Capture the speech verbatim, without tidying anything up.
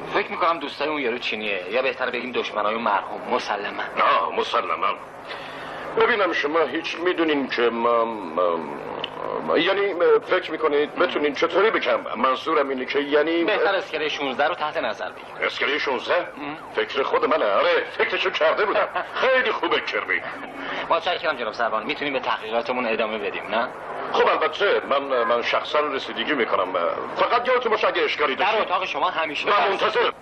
فکر میکنم دوستای اون یارو چینیه، یا بهتر بگیم دشمنای مرحوم. مسلما. نه مسلما. ببینم شما هیچ میدونین که ما, ما... ما... یعنی فکر میکنید بتونین چطوری بگم؟ منظورم اینه که یعنی بهتر اسکله شانزده رو تحت نظر بگیم. اسکله شانزده؟ فکر خود منه. آره فکرشو کرده بودم. خیلی خوبه کربی. متشکرم جناب سروان. میتونیم به تحقیقاتمون ادامه بدیم نه؟ خب البته من من شخصا رسیدگی میکنم. فقط یادتون باشه اگه اشکالی داشتید در اتاق شما همیشه من منتظرم.